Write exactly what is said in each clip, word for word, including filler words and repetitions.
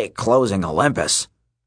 hate closing Olympus."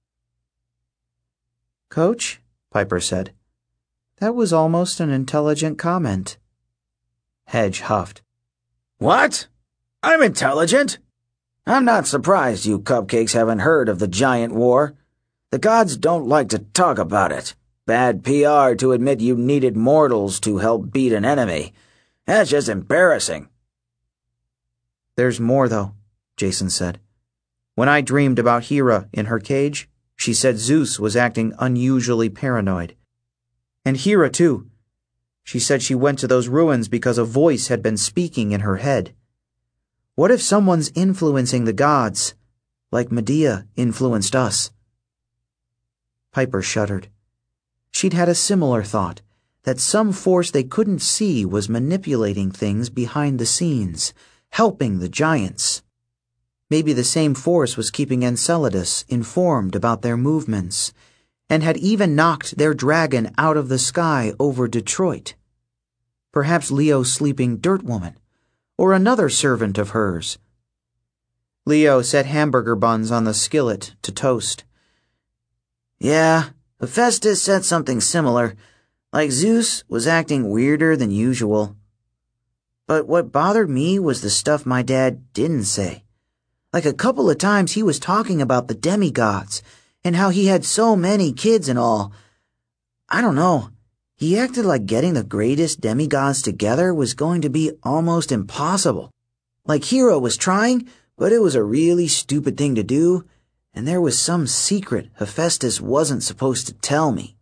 "Coach," Piper said, "that was almost an intelligent comment." Hedge huffed. "What? I'm intelligent? I'm not surprised you cupcakes haven't heard of the Giant War. The gods don't like to talk about it. Bad P R to admit you needed mortals to help beat an enemy. That's just embarrassing." "There's more, though," Jason said. "When I dreamed about Hera in her cage, she said Zeus was acting unusually paranoid. And Hera, too. She said she went to those ruins because a voice had been speaking in her head. What if someone's influencing the gods, like Medea influenced us?" Piper shuddered. She'd had a similar thought, that some force they couldn't see was manipulating things behind the scenes, helping the giants. Maybe the same force was keeping Enceladus informed about their movements, and had even knocked their dragon out of the sky over Detroit. Perhaps Leo's sleeping dirt woman, or another servant of hers. Leo set hamburger buns on the skillet to toast. "Yeah, Hephaestus said something similar, like Zeus was acting weirder than usual. But what bothered me was the stuff my dad didn't say. Like a couple of times he was talking about the demigods, and how he had so many kids and all. I don't know. He acted like getting the greatest demigods together was going to be almost impossible. Like Hera was trying, but it was a really stupid thing to do, and there was some secret Hephaestus wasn't supposed to tell me."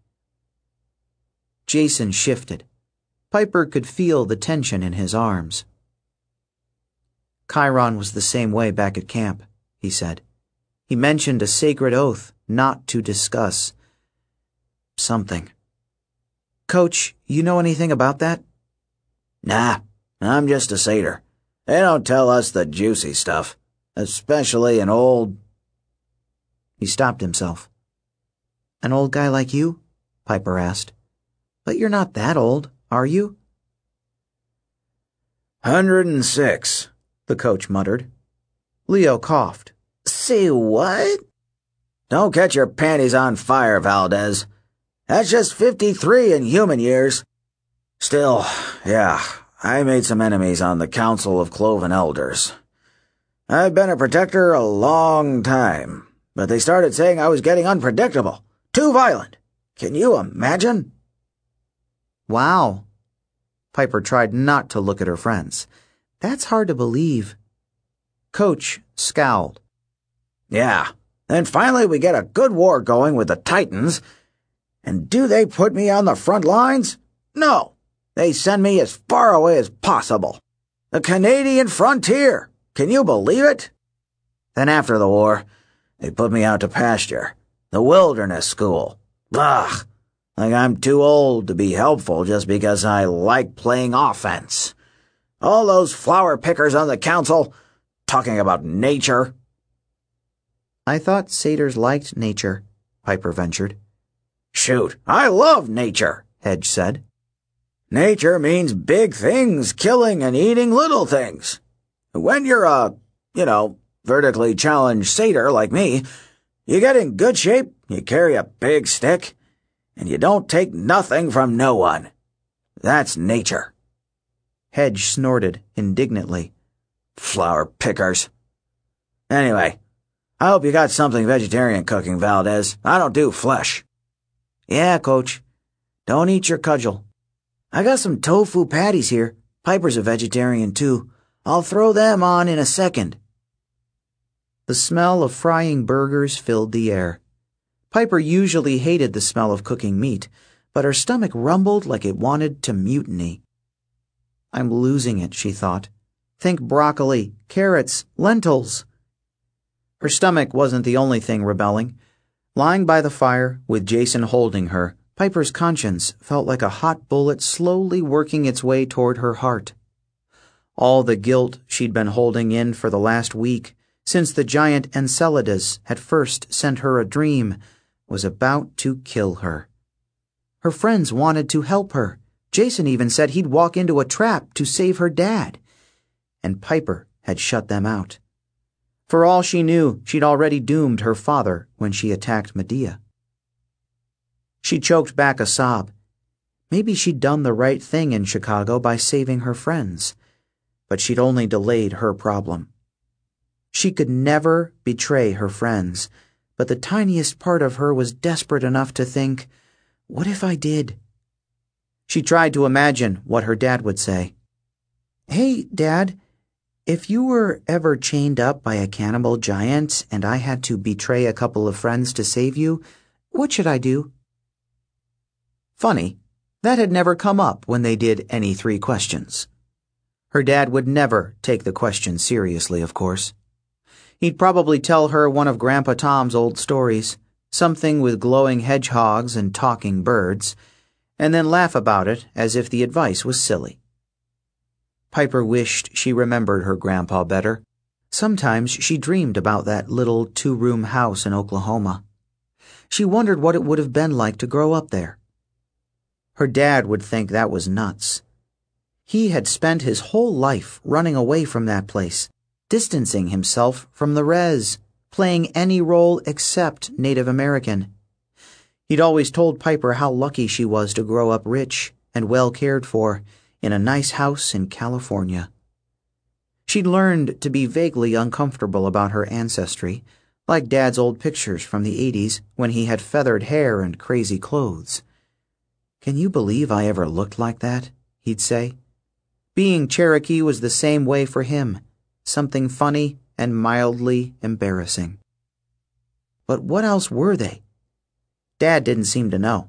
Jason shifted. Piper could feel the tension in his arms. "Chiron was the same way back at camp," he said. "He mentioned a sacred oath not to discuss something. Coach, you know anything about that?" "Nah, I'm just a satyr. They don't tell us the juicy stuff, especially an old—" He stopped himself. "An old guy like you?" Piper asked. "But you're not that old, are you?" Hundred and six, the coach muttered. Leo coughed. "Say what?" "Don't catch your panties on fire, Valdez. That's just fifty-three in human years. Still, yeah, I made some enemies on the Council of Cloven Elders. I've been a protector a long time, but they started saying I was getting unpredictable, too violent. Can you imagine?" "Wow." Piper tried not to look at her friends. "That's hard to believe." Coach scowled. "Yeah, then finally we get a good war going with the Titans. And do they put me on the front lines? No. They send me as far away as possible. The Canadian frontier. Can you believe it? Then after the war, they put me out to pasture. The wilderness school. Ugh. Like I'm too old to be helpful just because I like playing offense. All those flower pickers on the council talking about nature." "I thought satyrs liked nature," Piper ventured. "Shoot, I love nature," Hedge said. "Nature means big things killing and eating little things. When you're a, you know, vertically challenged satyr like me, you get in good shape, you carry a big stick, and you don't take nothing from no one. That's nature." Hedge snorted indignantly. "Flower pickers. Anyway, I hope you got something vegetarian cooking, Valdez. I don't do flesh." "Yeah, Coach. Don't eat your cudgel. I got some tofu patties here. Piper's a vegetarian, too. I'll throw them on in a second." The smell of frying burgers filled the air. Piper usually hated the smell of cooking meat, but her stomach rumbled like it wanted to mutiny. "I'm losing it," she thought. "Think broccoli, carrots, lentils." Her stomach wasn't the only thing rebelling. Lying by the fire, with Jason holding her, Piper's conscience felt like a hot bullet slowly working its way toward her heart. All the guilt she'd been holding in for the last week, since the giant Enceladus had first sent her a dream, was about to kill her. Her friends wanted to help her. Jason even said he'd walk into a trap to save her dad. And Piper had shut them out. For all she knew, she'd already doomed her father when she attacked Medea. She choked back a sob. Maybe she'd done the right thing in Chicago by saving her friends, but she'd only delayed her problem. She could never betray her friends, but the tiniest part of her was desperate enough to think, what if I did? She tried to imagine what her dad would say. Hey, Dad, if you were ever chained up by a cannibal giant and I had to betray a couple of friends to save you, what should I do? Funny, that had never come up when they did any three questions. Her dad would never take the question seriously, of course. He'd probably tell her one of Grandpa Tom's old stories, something with glowing hedgehogs and talking birds, and then laugh about it as if the advice was silly. Piper wished she remembered her grandpa better. Sometimes she dreamed about that little two-room house in Oklahoma. She wondered what it would have been like to grow up there. Her dad would think that was nuts. He had spent his whole life running away from that place, distancing himself from the res, playing any role except Native American. He'd always told Piper how lucky she was to grow up rich and well cared for in a nice house in California. She'd learned to be vaguely uncomfortable about her ancestry, like Dad's old pictures from the eighties when he had feathered hair and crazy clothes. Can you believe I ever looked like that? He'd say. Being Cherokee was the same way for him, something funny and mildly embarrassing. But what else were they? Dad didn't seem to know.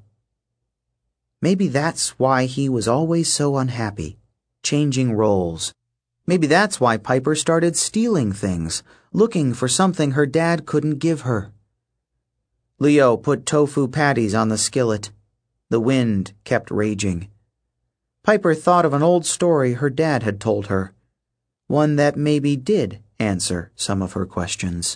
Maybe that's why he was always so unhappy, changing roles. Maybe that's why Piper started stealing things, looking for something her dad couldn't give her. Leo put tofu patties on the skillet. The wind kept raging. Piper thought of an old story her dad had told her, one that maybe did answer some of her questions.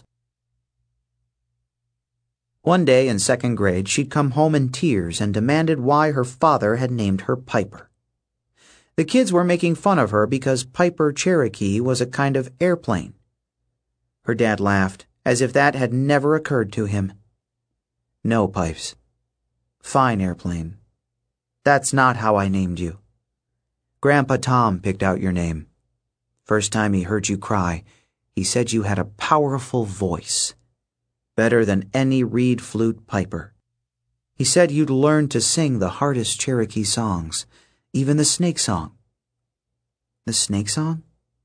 One day in second grade, she'd come home in tears and demanded why her father had named her Piper. The kids were making fun of her because Piper Cherokee was a kind of airplane. Her dad laughed, as if that had never occurred to him. No, Pipes. Fine airplane. That's not how I named you. Grandpa Tom picked out your name. First time he heard you cry, he said you had a powerful voice. Better than any reed flute piper. He said you'd learn to sing the hardest Cherokee songs, even the snake song. The snake song?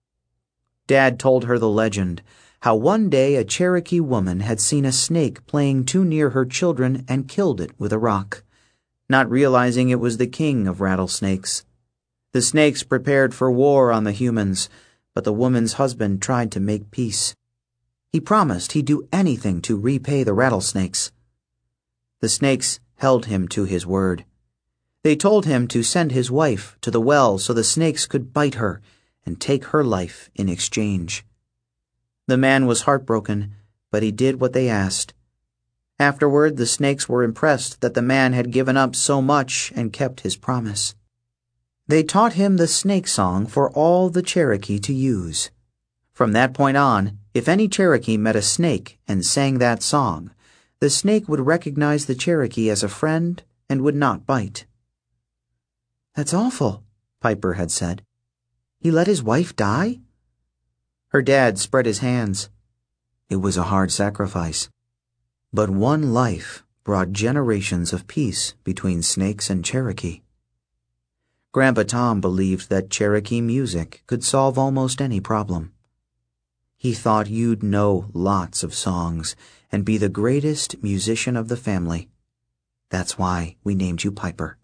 Dad told her the legend, how one day a Cherokee woman had seen a snake playing too near her children and killed it with a rock, not realizing it was the king of rattlesnakes. The snakes prepared for war on the humans, but the woman's husband tried to make peace. He promised he'd do anything to repay the rattlesnakes. The snakes held him to his word. They told him to send his wife to the well so the snakes could bite her and take her life in exchange. The man was heartbroken, but he did what they asked. Afterward, the snakes were impressed that the man had given up so much and kept his promise. They taught him the snake song for all the Cherokee to use. From that point on, if any Cherokee met a snake and sang that song, the snake would recognize the Cherokee as a friend and would not bite. That's awful, Piper had said. He let his wife die? Her dad spread his hands. It was a hard sacrifice. But one life brought generations of peace between snakes and Cherokee. Grandpa Tom believed that Cherokee music could solve almost any problem. He thought you'd know lots of songs and be the greatest musician of the family. That's why we named you Piper.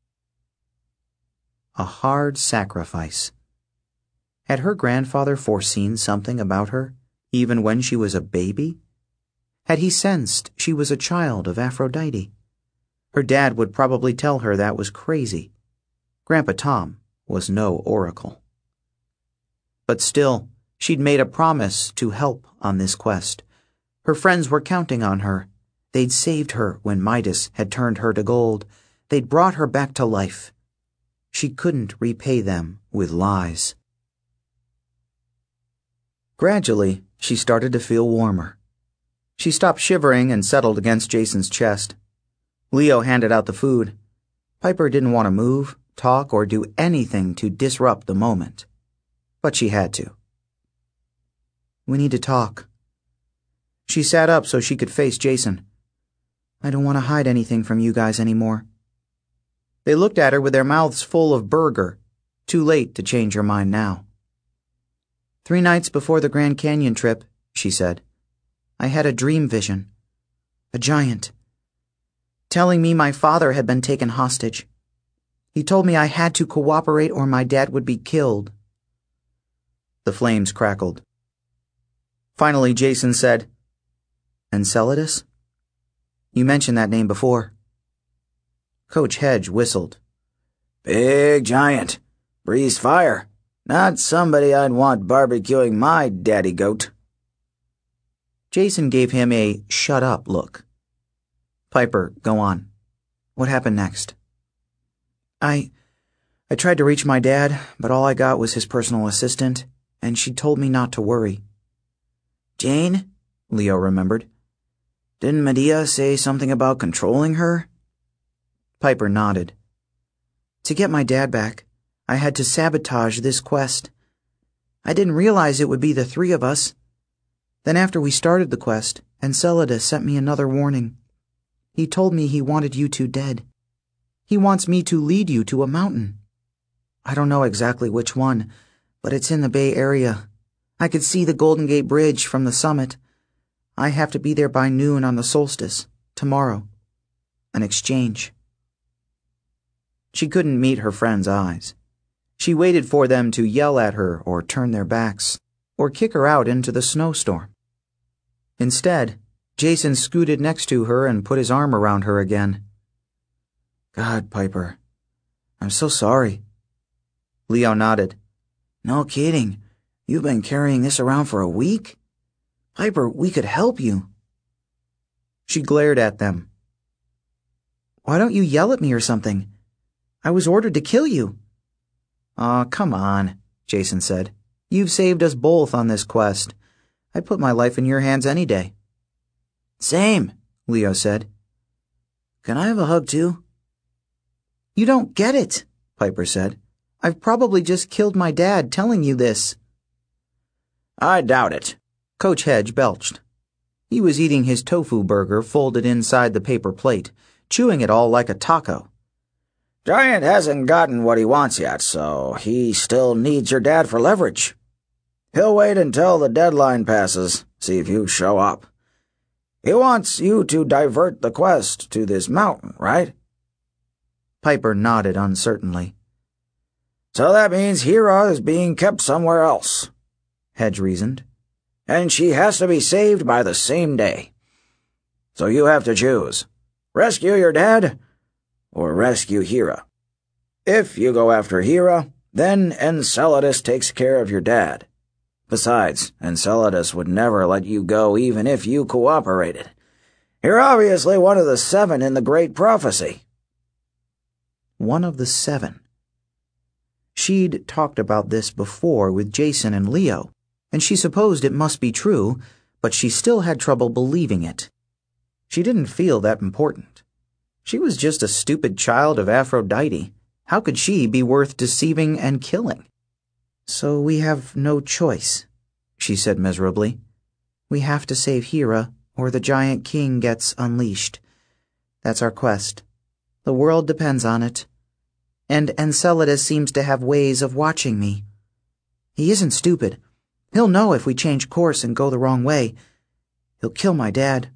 A hard sacrifice. Had her grandfather foreseen something about her, even when she was a baby? Had he sensed she was a child of Aphrodite? Her dad would probably tell her that was crazy. Grandpa Tom was no oracle. But still, she'd made a promise to help on this quest. Her friends were counting on her. They'd saved her when Midas had turned her to gold. They'd brought her back to life. She couldn't repay them with lies. Gradually, she started to feel warmer. She stopped shivering and settled against Jason's chest. Leo handed out the food. Piper didn't want to move, talk, or do anything to disrupt the moment. But she had to. We need to talk. She sat up so she could face Jason. I don't want to hide anything from you guys anymore. They looked at her with their mouths full of burger. Too late to change her mind now. Three nights before the Grand Canyon trip, she said, I had a dream vision. A giant. Telling me my father had been taken hostage. He told me I had to cooperate or my dad would be killed. The flames crackled. Finally, Jason said, Enceladus? You mentioned that name before. Coach Hedge whistled. Big giant. Breathes fire. Not somebody I'd want barbecuing my daddy goat. Jason gave him a shut up look. Piper, go on. What happened next? I... I tried to reach my dad, but all I got was his personal assistant, and she told me not to worry. Jane? Leo remembered. Didn't Medea say something about controlling her? Piper nodded. To get my dad back, I had to sabotage this quest. I didn't realize it would be the three of us. Then after we started the quest, Enceladus sent me another warning. He told me he wanted you two dead. He wants me to lead you to a mountain. I don't know exactly which one, but it's in the Bay Area. I could see the Golden Gate Bridge from the summit. I have to be there by noon on the solstice, tomorrow. An exchange. She couldn't meet her friend's eyes. She waited for them to yell at her or turn their backs, or kick her out into the snowstorm. Instead, Jason scooted next to her and put his arm around her again. God, Piper, I'm so sorry. Leo nodded. No kidding. You've been carrying this around for a week? Piper, we could help you. She glared at them. Why don't you yell at me or something? I was ordered to kill you. Aw, oh, come on, Jason said. You've saved us both on this quest. I'd put my life in your hands any day. Same, Leo said. Can I have a hug too? You don't get it, Piper said. I've probably just killed my dad telling you this. I doubt it, Coach Hedge belched. He was eating his tofu burger folded inside the paper plate, chewing it all like a taco. Giant hasn't gotten what he wants yet, so he still needs your dad for leverage. He'll wait until the deadline passes, see if you show up. He wants you to divert the quest to this mountain, right? Piper nodded uncertainly. So that means Hera is being kept somewhere else, Hedge reasoned. And she has to be saved by the same day. So you have to choose. Rescue your dad, or rescue Hera. If you go after Hera, then Enceladus takes care of your dad. Besides, Enceladus would never let you go even if you cooperated. You're obviously one of the seven in the Great Prophecy. One of the seven. She'd talked about this before with Jason and Leo, and she supposed it must be true, but she still had trouble believing it. She didn't feel that important. She was just a stupid child of Aphrodite. How could she be worth deceiving and killing? So we have no choice, she said miserably. We have to save Hera, or the giant king gets unleashed. That's our quest. The world depends on it. And Enceladus seems to have ways of watching me. He isn't stupid. He'll know if we change course and go the wrong way. He'll kill my dad.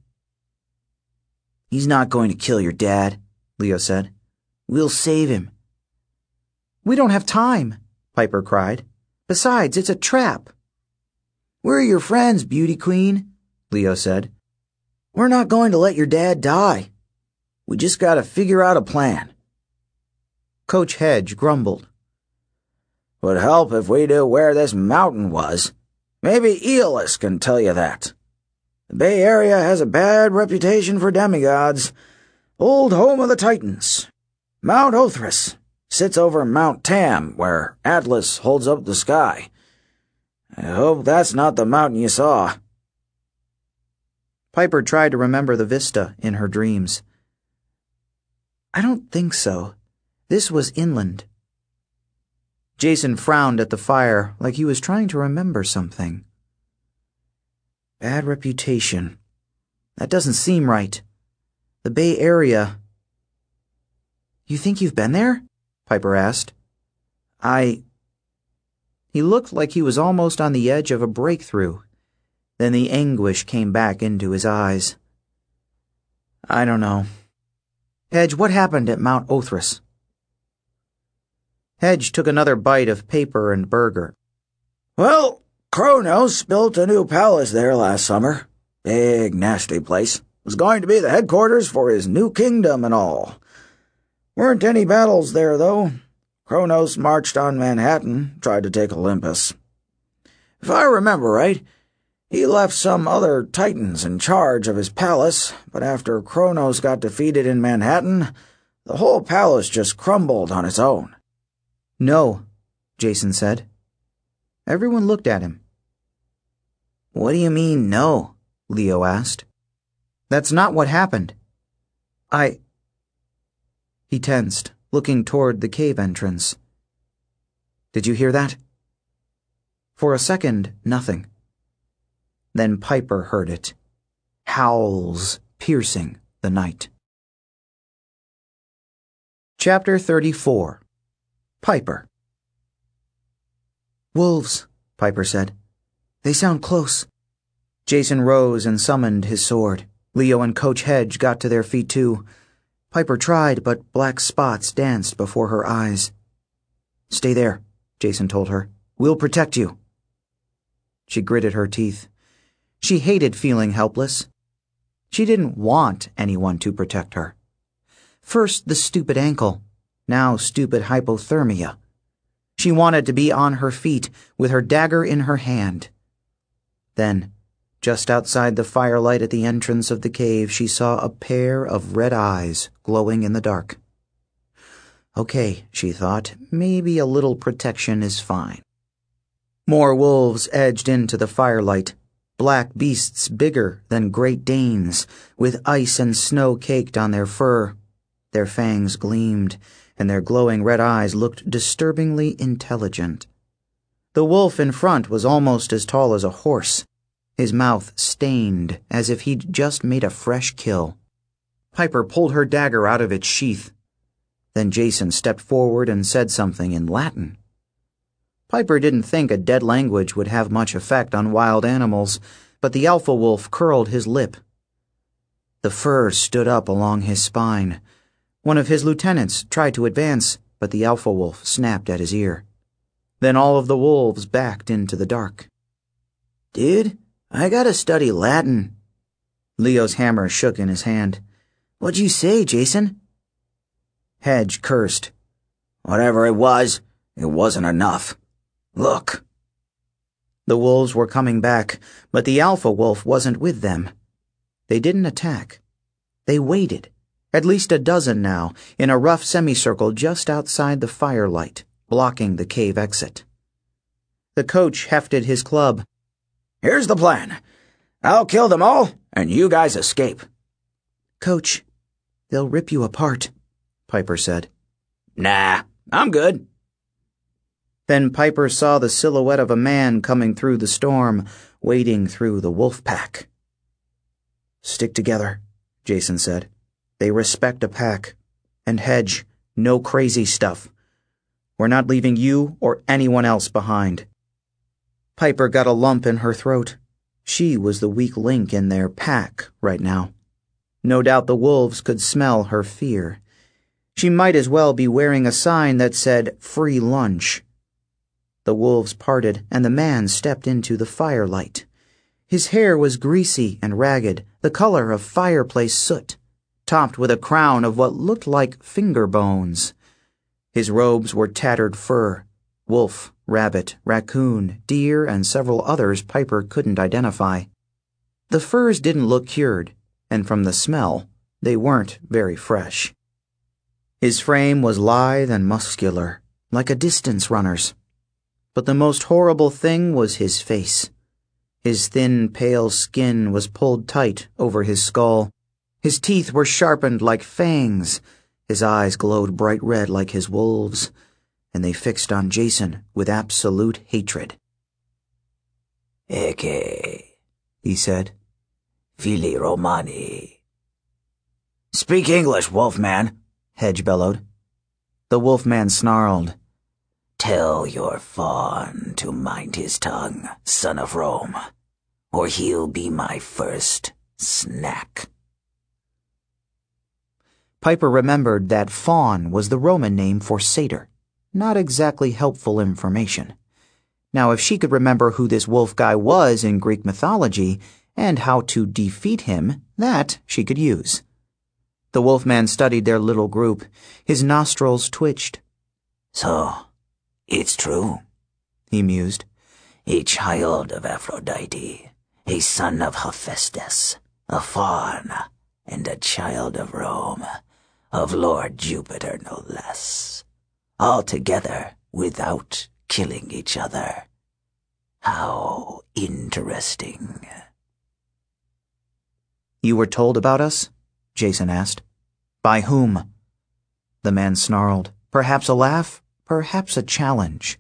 He's not going to kill your dad, Leo said. We'll save him. We don't have time, Piper cried. Besides, it's a trap. We're your friends, beauty queen, Leo said. We're not going to let your dad die. We just gotta figure out a plan. Coach Hedge grumbled. Would help if we knew where this mountain was. Maybe Aeolus can tell you that. The Bay Area has a bad reputation for demigods. Old home of the Titans. Mount Othrys sits over Mount Tam, where Atlas holds up the sky. I hope that's not the mountain you saw. Piper tried to remember the vista in her dreams. I don't think so. This was inland. Jason frowned at the fire like he was trying to remember something. Bad reputation. That doesn't seem right. The Bay Area. You think you've been there? Piper asked. I... He looked like he was almost on the edge of a breakthrough. Then the anguish came back into his eyes. I don't know. Hedge, what happened at Mount Othrys? Hedge took another bite of paper and burger. Well, Kronos built a new palace there last summer. Big, nasty place. It was going to be the headquarters for his new kingdom and all. Weren't any battles there, though. Kronos marched on Manhattan, tried to take Olympus. If I remember right, he left some other titans in charge of his palace, but after Kronos got defeated in Manhattan, the whole palace just crumbled on its own. No, Jason said. Everyone looked at him. What do you mean, no? Leo asked. That's not what happened. I... He tensed, looking toward the cave entrance. Did you hear that? For a second, nothing. Then Piper heard it. Howls piercing the night. Chapter thirty-four. Piper. Wolves, Piper said. They sound close. Jason rose and summoned his sword. Leo and Coach Hedge got to their feet too. Piper tried, but black spots danced before her eyes. Stay there, Jason told her. We'll protect you. She gritted her teeth. She hated feeling helpless. She didn't want anyone to protect her. First the stupid ankle, now stupid hypothermia. She wanted to be on her feet with her dagger in her hand. Then, just outside the firelight at the entrance of the cave, she saw a pair of red eyes glowing in the dark. Okay, she thought, maybe a little protection is fine. More wolves edged into the firelight, black beasts bigger than Great Danes, with ice and snow caked on their fur. Their fangs gleamed, and their glowing red eyes looked disturbingly intelligent. The wolf in front was almost as tall as a horse, his mouth stained as if he'd just made a fresh kill. Piper pulled her dagger out of its sheath. Then Jason stepped forward and said something in Latin. Piper didn't think a dead language would have much effect on wild animals, but the alpha wolf curled his lip. The fur stood up along his spine. One of his lieutenants tried to advance, but the alpha wolf snapped at his ear. Then all of the wolves backed into the dark. Dude, I gotta study Latin. Leo's hammer shook in his hand. What'd you say, Jason? Hedge cursed. Whatever it was, it wasn't enough. Look. The wolves were coming back, but the alpha wolf wasn't with them. They didn't attack. They waited, at least a dozen now, in a rough semicircle just outside the firelight, blocking the cave exit. The coach hefted his club. Here's the plan. I'll kill them all, and you guys escape. Coach, they'll rip you apart, Piper said. Nah, I'm good. Then Piper saw the silhouette of a man coming through the storm, wading through the wolf pack. Stick together, Jason said. They respect a pack. And Hedge, no crazy stuff. We're not leaving you or anyone else behind. Piper got a lump in her throat. She was the weak link in their pack right now. No doubt the wolves could smell her fear. She might as well be wearing a sign that said, "Free lunch." The wolves parted, and the man stepped into the firelight. His hair was greasy and ragged, the color of fireplace soot, topped with a crown of what looked like finger bones. His robes were tattered fur. Wolf, rabbit, raccoon, deer, and several others Piper couldn't identify. The furs didn't look cured, and from the smell, they weren't very fresh. His frame was lithe and muscular, like a distance runner's. But the most horrible thing was his face. His thin, pale skin was pulled tight over his skull. His teeth were sharpened like fangs. His eyes glowed bright red like his wolves, and they fixed on Jason with absolute hatred. Eke, he said. Fili Romani. Speak English, Wolfman, Hedge bellowed. The Wolfman snarled. Tell your fawn to mind his tongue, son of Rome, or he'll be my first snack. Piper remembered that fawn was the Roman name for satyr. Not exactly helpful information. Now, if she could remember who this wolf guy was in Greek mythology and how to defeat him, that she could use. The Wolfman studied their little group. His nostrils twitched. So, it's true, he mused. A child of Aphrodite, a son of Hephaestus, a faun, and a child of Rome, of Lord Jupiter no less. All together without killing each other. How interesting. You were told about us? Jason asked. By whom? The man snarled. Perhaps a laugh, perhaps a challenge.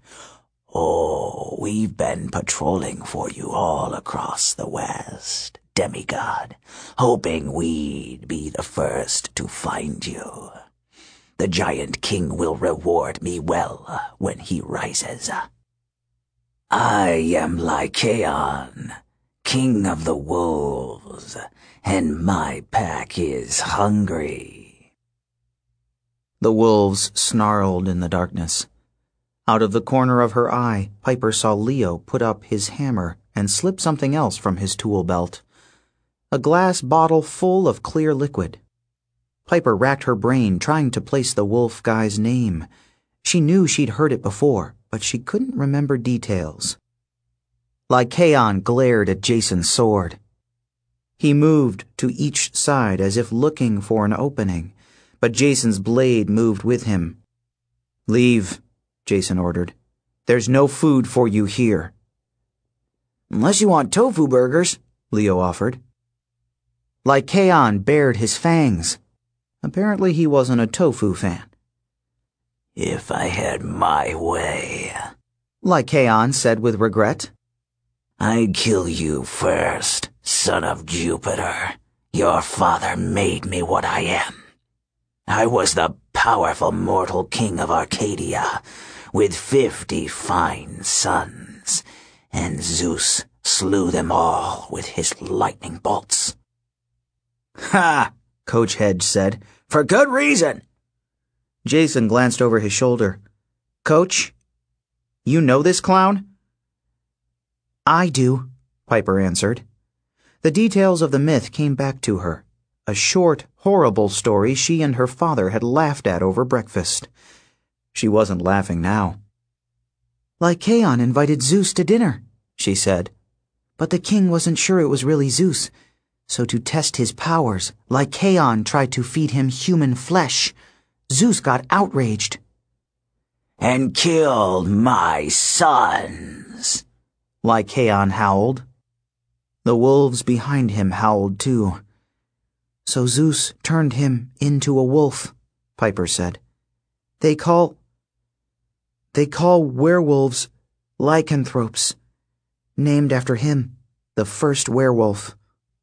Oh, we've been patrolling for you all across the West, demigod, hoping we'd be the first to find you. The giant king will reward me well when he rises. I am Lycaon, king of the wolves, and my pack is hungry. The wolves snarled in the darkness. Out of the corner of her eye, Piper saw Leo put up his hammer and slip something else from his tool belt. A glass bottle full of clear liquid. Piper racked her brain trying to place the wolf guy's name. She knew she'd heard it before, but she couldn't remember details. Lycaon glared at Jason's sword. He moved to each side as if looking for an opening, but Jason's blade moved with him. Leave, Jason ordered. There's no food for you here. Unless you want tofu burgers, Leo offered. Lycaon bared his fangs. Apparently he wasn't a tofu fan. If I had my way, Lycaon said with regret, I'd kill you first, son of Jupiter. Your father made me what I am. I was the powerful mortal king of Arcadia, with fifty fine sons, and Zeus slew them all with his lightning bolts. Ha! Coach Hedge said. For good reason. Jason glanced over his shoulder. Coach, you know this clown? I do, Piper answered. The details of the myth came back to her. A short, horrible story she and her father had laughed at over breakfast. She wasn't laughing now. Lycaon invited Zeus to dinner, she said. But the king wasn't sure it was really Zeus. So to test his powers, Lycaon tried to feed him human flesh. Zeus got outraged. And killed my sons, Lycaon howled. The wolves behind him howled too. So Zeus turned him into a wolf, Piper said. They call... They call werewolves lycanthropes, named after him, the first werewolf.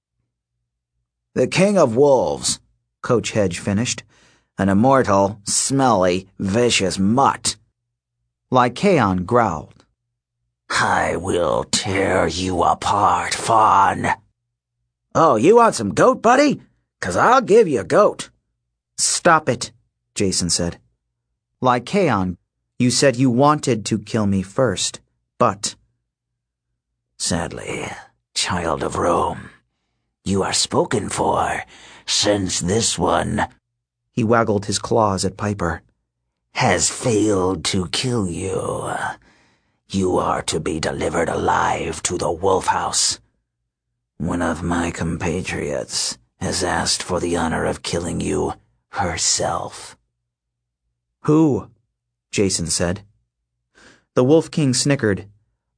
The king of wolves, Coach Hedge finished. An immortal, smelly, vicious mutt. Lycaon growled. I will tear you apart, fawn. Oh, you want some goat, buddy? 'Cause I'll give you a goat. Stop it, Jason said. Lycaon, you said you wanted to kill me first, but... Sadly, child of Rome, you are spoken for, since this one... He waggled his claws at Piper. Has failed to kill you. You are to be delivered alive to the Wolf House. One of my compatriots has asked for the honor of killing you herself. Who? Jason said. The Wolf King snickered.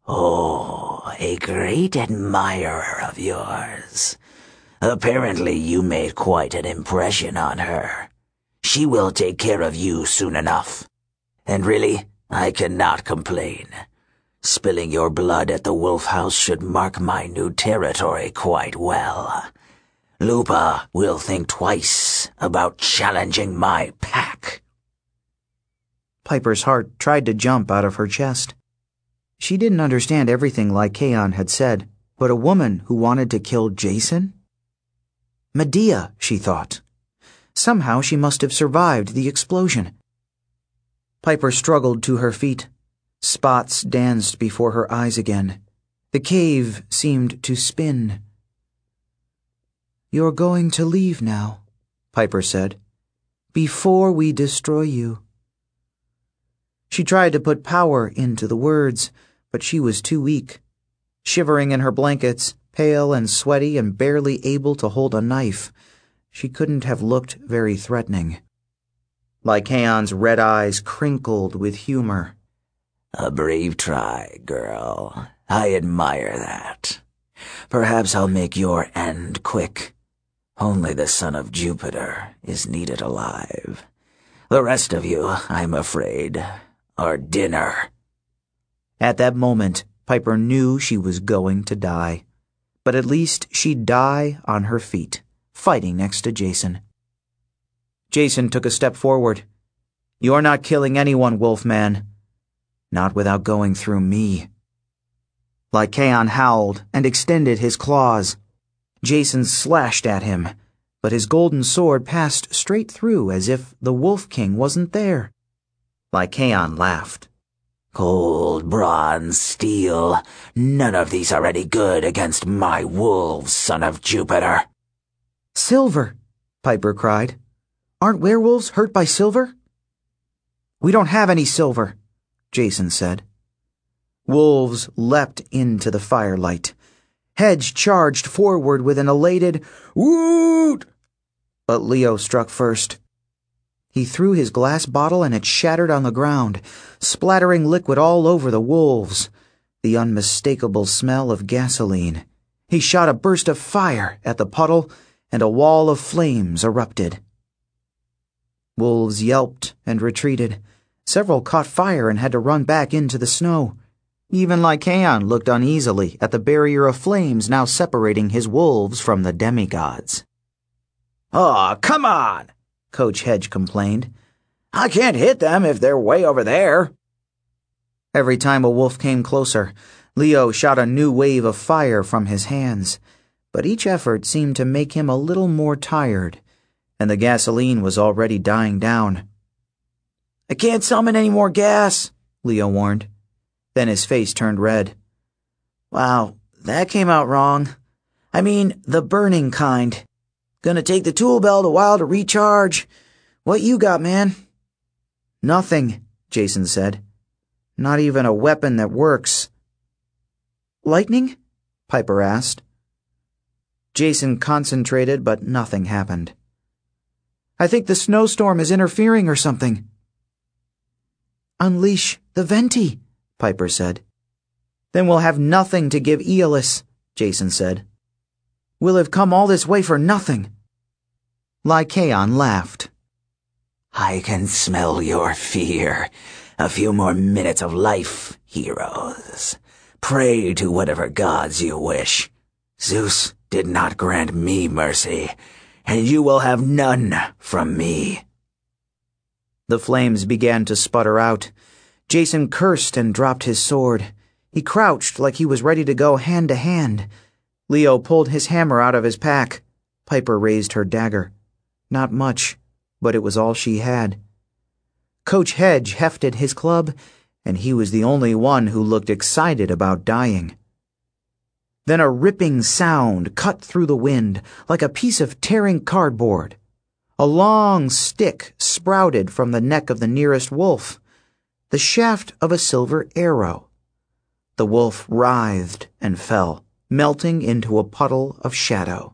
Oh, a great admirer of yours. Apparently you made quite an impression on her. She will take care of you soon enough. And really, I cannot complain. Spilling your blood at the Wolf House should mark my new territory quite well. Lupa will think twice about challenging my pack. Piper's heart tried to jump out of her chest. She didn't understand everything Lycaon had said, but a woman who wanted to kill Jason? Medea, she thought. Somehow she must have survived the explosion. Piper struggled to her feet. Spots danced before her eyes again. The cave seemed to spin. "You're going to leave now," Piper said, "before we destroy you." She tried to put power into the words, but she was too weak. Shivering in her blankets, pale and sweaty and barely able to hold a knife, she couldn't have looked very threatening. Lycaon's red eyes crinkled with humor. A brave try, girl. I admire that. Perhaps I'll make your end quick. Only the son of Jupiter is needed alive. The rest of you, I'm afraid, are dinner. At that moment, Piper knew she was going to die. But at least she'd die on her feet, fighting next to Jason. Jason took a step forward. "You're not killing anyone, Wolfman. Not without going through me." Lycaon howled and extended his claws. Jason slashed at him, but his golden sword passed straight through as if the Wolf King wasn't there. Lycaon laughed. Cold, bronze, steel, none of these are any good against my wolves, son of Jupiter. "Silver!" Piper cried. "Aren't werewolves hurt by silver?" "We don't have any silver," Jason said. Wolves leapt into the firelight. Hedge charged forward with an elated "Woot!" But Leo struck first. He threw his glass bottle and it shattered on the ground, splattering liquid all over the wolves. The unmistakable smell of gasoline. He shot a burst of fire at the puddle, and a wall of flames erupted. Wolves yelped and retreated. Several caught fire and had to run back into the snow. Even Lycaon looked uneasily at the barrier of flames now separating his wolves from the demigods. "Aw, come on," Coach Hedge complained. "I can't hit them if they're way over there." Every time a wolf came closer, Leo shot a new wave of fire from his hands, but each effort seemed to make him a little more tired, and the gasoline was already dying down. "I can't summon any more gas," Leo warned. Then his face turned red. "Wow, that came out wrong. I mean, the burning kind. Gonna take the tool belt a while to recharge. What you got, man?" "Nothing," Jason said. "Not even a weapon that works." "Lightning?" Piper asked. Jason concentrated, but nothing happened. "I think the snowstorm is interfering or something." "Unleash the Venti," Piper said. "Then we'll have nothing to give Aeolus," Jason said. "We'll have come all this way for nothing." Lycaon laughed. "I can smell your fear. A few more minutes of life, heroes. Pray to whatever gods you wish. Zeus did not grant me mercy, and you will have none from me." The flames began to sputter out. Jason cursed and dropped his sword. He crouched like he was ready to go hand to hand. Leo pulled his hammer out of his pack. Piper raised her dagger. Not much, but it was all she had. Coach Hedge hefted his club, and he was the only one who looked excited about dying. Then a ripping sound cut through the wind like a piece of tearing cardboard. A long stick sprouted from the neck of the nearest wolf, the shaft of a silver arrow. The wolf writhed and fell, melting into a puddle of shadow.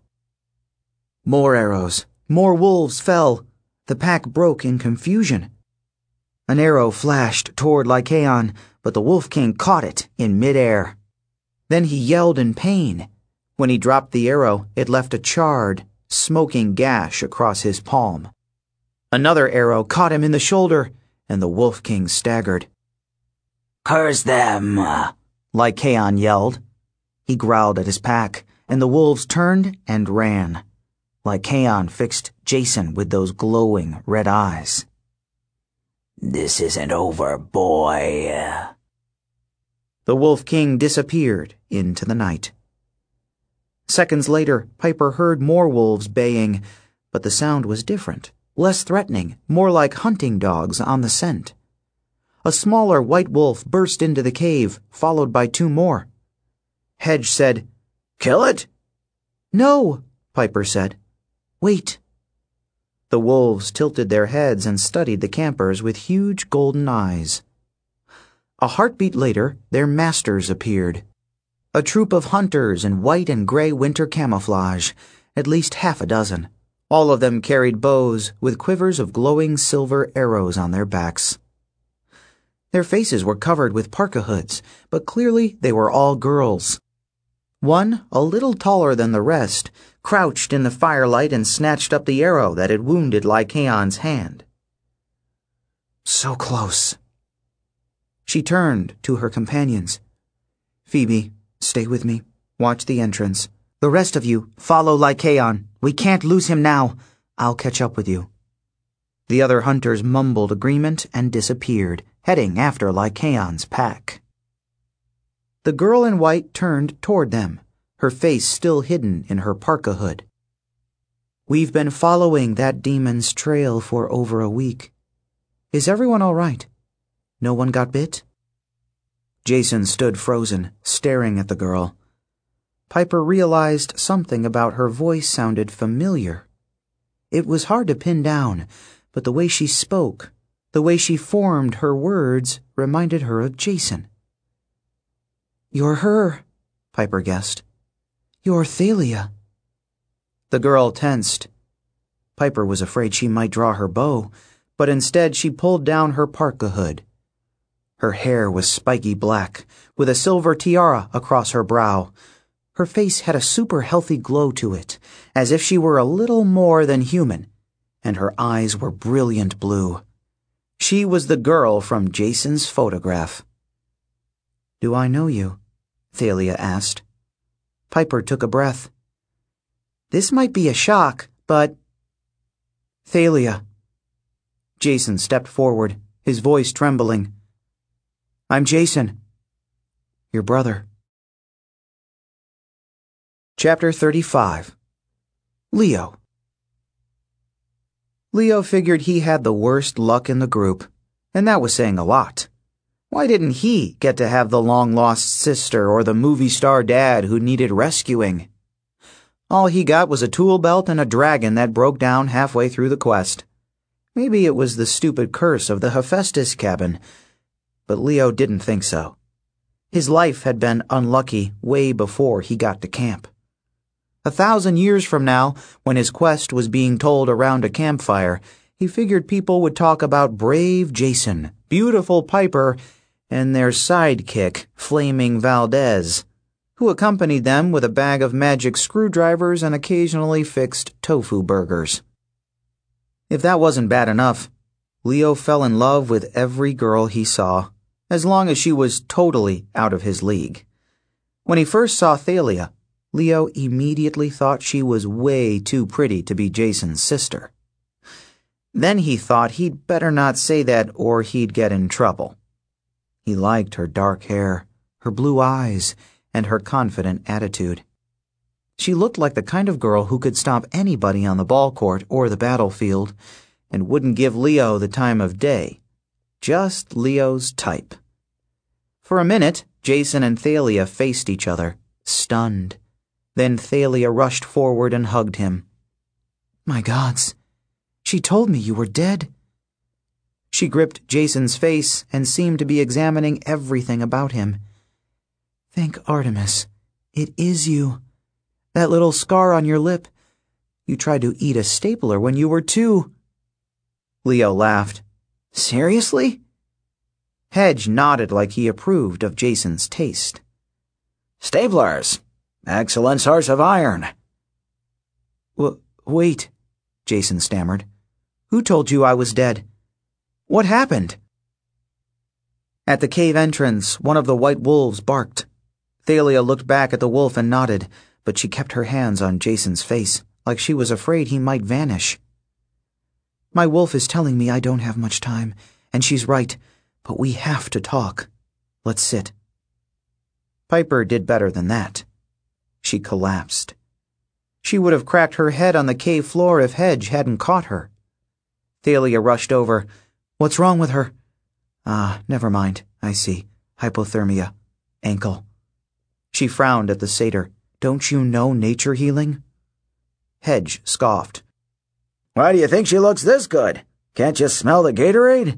More arrows, more wolves fell. The pack broke in confusion. An arrow flashed toward Lycaon, but the Wolf King caught it in midair. Then he yelled in pain. When he dropped the arrow, it left a charred, smoking gash across his palm. Another arrow caught him in the shoulder, and the Wolf King staggered. "Curse them!" Lycaon yelled. He growled at his pack, and the wolves turned and ran. Lycaon fixed Jason with those glowing red eyes. "This isn't over, boy." The Wolf King disappeared into the night. Seconds later, Piper heard more wolves baying, but the sound was different, less threatening, more like hunting dogs on the scent. A smaller white wolf burst into the cave, followed by two more. Hedge said, "Kill it?" "No," Piper said. "Wait." The wolves tilted their heads and studied the campers with huge golden eyes. A heartbeat later, their masters appeared. A troop of hunters in white and gray winter camouflage, at least half a dozen. All of them carried bows with quivers of glowing silver arrows on their backs. Their faces were covered with parka hoods, but clearly they were all girls. One, a little taller than the rest, crouched in the firelight and snatched up the arrow that had wounded Lycaon's hand. So close. She turned to her companions. "Phoebe, stay with me. Watch the entrance. The rest of you, follow Lycaon. We can't lose him now. I'll catch up with you." The other hunters mumbled agreement and disappeared, heading after Lycaon's pack. The girl in white turned toward them, her face still hidden in her parka hood. "We've been following that demon's trail for over a week. Is everyone all right? No one got bit?" Jason stood frozen, staring at the girl. Piper realized something about her voice sounded familiar. It was hard to pin down, but the way she spoke, the way she formed her words, reminded her of Jason. "You're her," Piper guessed. "You're Thalia." The girl tensed. Piper was afraid she might draw her bow, but instead she pulled down her parka hood. Her hair was spiky black, with a silver tiara across her brow. Her face had a super healthy glow to it, as if she were a little more than human, and her eyes were brilliant blue. She was the girl from Jason's photograph. "Do I know you?" Thalia asked. Piper took a breath. "This might be a shock, but—" "Thalia." Jason stepped forward, his voice trembling. "I'm Jason. Your brother." Chapter thirty-five. Leo. Leo figured he had the worst luck in the group, and that was saying a lot. Why didn't he get to have the long-lost sister or the movie star dad who needed rescuing? All he got was a tool belt and a dragon that broke down halfway through the quest. Maybe it was the stupid curse of the Hephaestus cabin, but Leo didn't think so. His life had been unlucky way before he got to camp. A thousand years from now, when his quest was being told around a campfire, he figured people would talk about brave Jason, beautiful Piper, and their sidekick, Flaming Valdez, who accompanied them with a bag of magic screwdrivers and occasionally fixed tofu burgers. If that wasn't bad enough, Leo fell in love with every girl he saw, as long as she was totally out of his league. When he first saw Thalia, Leo immediately thought she was way too pretty to be Jason's sister. Then he thought he'd better not say that or he'd get in trouble. He liked her dark hair, her blue eyes, and her confident attitude. She looked like the kind of girl who could stomp anybody on the ball court or the battlefield and wouldn't give Leo the time of day. Just Leo's type. For a minute, Jason and Thalia faced each other, stunned. Then Thalia rushed forward and hugged him. "My gods, she told me you were dead." She gripped Jason's face and seemed to be examining everything about him. "Thank Artemis, it is you. That little scar on your lip. You tried to eat a stapler when you were two." Leo laughed. Seriously? Hedge nodded like he approved of Jason's taste. Staplers. Excellent source of iron. W- wait, Jason stammered. Who told you I was dead? What happened? At the cave entrance, one of the white wolves barked. Thalia looked back at the wolf and nodded, but she kept her hands on Jason's face, like she was afraid he might vanish. My wolf is telling me I don't have much time, and she's right, but we have to talk. Let's sit. Piper did better than that. She collapsed. She would have cracked her head on the cave floor if Hedge hadn't caught her. Thalia rushed over. What's wrong with her? Ah, never mind. I see. Hypothermia. Ankle. She frowned at the satyr. Don't you know nature healing? Hedge scoffed. Why do you think she looks this good? Can't you smell the Gatorade?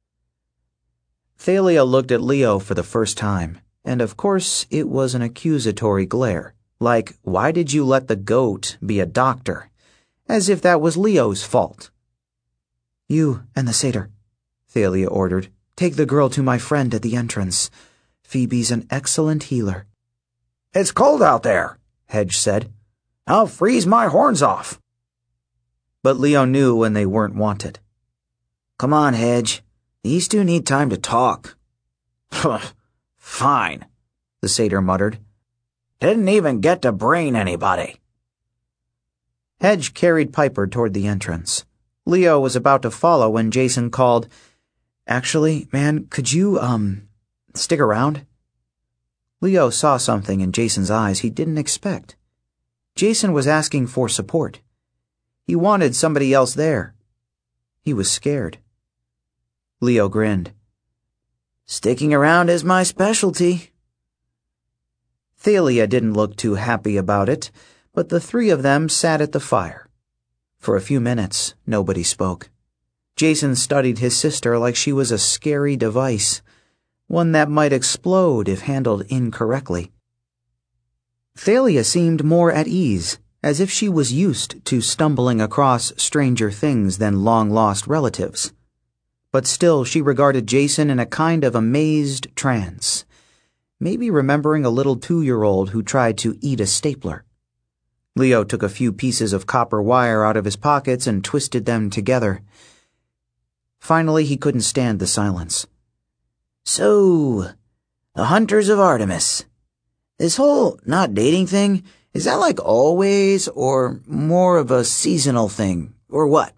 Thalia looked at Leo for the first time, and of course it was an accusatory glare, like, why did you let the goat be a doctor? As if that was Leo's fault. You and the satyr, Thalia ordered. Take the girl to my friend at the entrance. Phoebe's an excellent healer. It's cold out there, Hedge said. I'll freeze my horns off. But Leo knew when they weren't wanted. Come on, Hedge. These two need time to talk. Fine, the satyr muttered. Didn't even get to brain anybody. Hedge carried Piper toward the entrance. Leo was about to follow when Jason called, Actually, man, could you, um, stick around? Leo saw something in Jason's eyes he didn't expect. Jason was asking for support. He wanted somebody else there. He was scared. Leo grinned. Sticking around is my specialty. Thalia didn't look too happy about it, but the three of them sat at the fire. For a few minutes, nobody spoke. Jason studied his sister like she was a scary device, one that might explode if handled incorrectly. Thalia seemed more at ease, as if she was used to stumbling across stranger things than long-lost relatives. But still she regarded Jason in a kind of amazed trance, maybe remembering a little two-year-old who tried to eat a stapler. Leo took a few pieces of copper wire out of his pockets and twisted them together. Finally, he couldn't stand the silence. So, the Hunters of Artemis. This whole not dating thing, is that like always, or more of a seasonal thing, or what?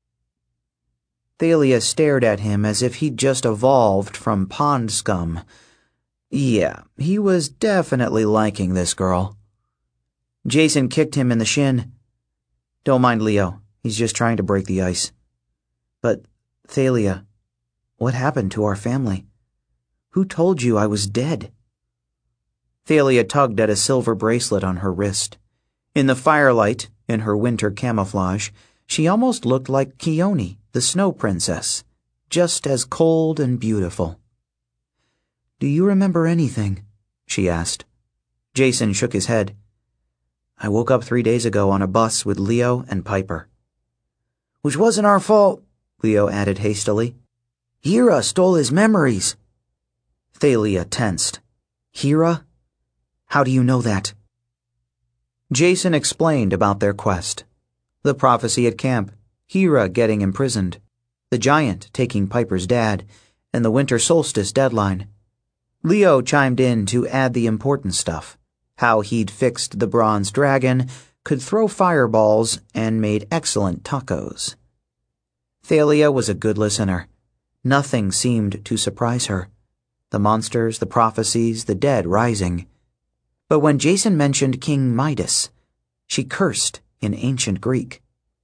Thalia stared at him as if he'd just evolved from pond scum. Yeah, he was definitely liking this girl. Jason kicked him in the shin. Don't mind Leo, he's just trying to break the ice. But, Thalia, what happened to our family? Who told you I was dead? Thalia tugged at a silver bracelet on her wrist. In the firelight, in her winter camouflage, she almost looked like Keone, the snow princess, just as cold and beautiful. Do you remember anything? She asked. Jason shook his head. I woke up three days ago on a bus with Leo and Piper. Which wasn't our fault, Leo added hastily. Hera stole his memories. Thalia tensed. Hera? How do you know that? Jason explained about their quest. The prophecy at camp, Hera getting imprisoned, the giant taking Piper's dad, and the winter solstice deadline. Leo chimed in to add the important stuff, how he'd fixed the bronze dragon, could throw fireballs, and made excellent tacos. Thalia was a good listener. Nothing seemed to surprise her. The monsters, the prophecies, the dead rising. But when Jason mentioned King Midas, she cursed in ancient Greek.